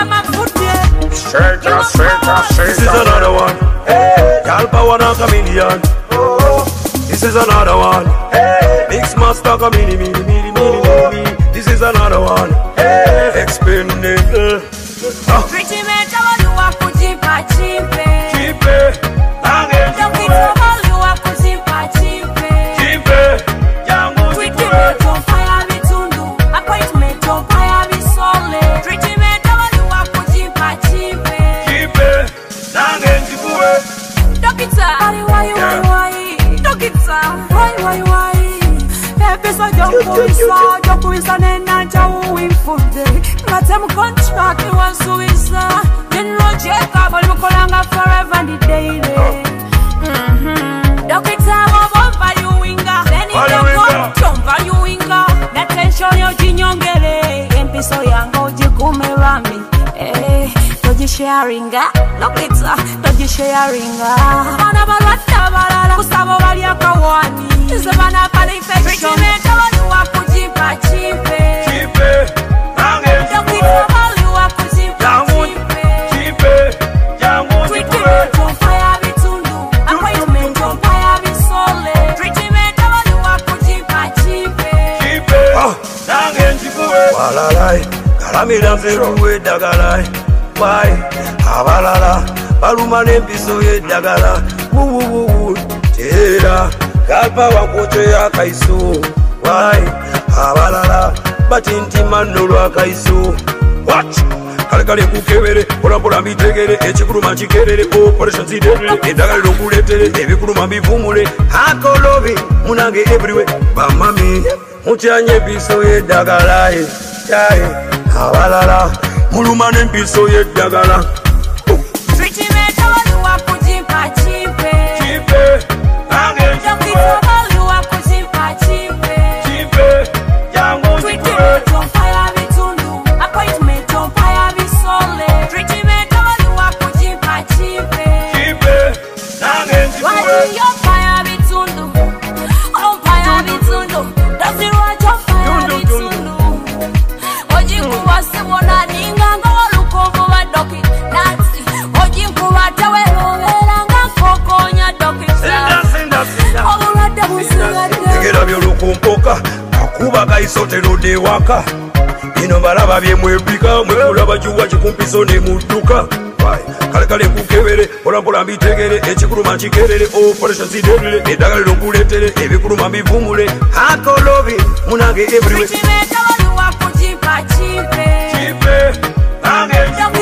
This is another one. Girl power not a million. This is another one. Mix master come mini. This is another one. Expendable. Pretty man, tell you what could you buy cheap? Sharing, look it's Dodgy sharing. Gustavo Valia Kawani is a man of an infection. Why? Abalala, baluma n'empiso y'eddagala. Tera, kalpa wakoche ya kaiso. Why? Abalala, batintima nolwa kaiso. Watch! Kale kukebere, pola mbitegere, ekikuluma kikerere, operation zidere, eddagala lokuletere, ebikuluma bivumule. Akolobi, munange everywhere, bamami, mutyanye empiso y'eddagala. Abalala, muluma n'empiso y'eddagala. Akuba kaisotero de waka ino baraba byemwebika mwekulaba juwa kikumpiso ne mutuka kale kukebere pola mbitegere ekikuluma kikerere operation zidere eddagala lokuletere ebikuluma bivumule akolobi munange everywhere.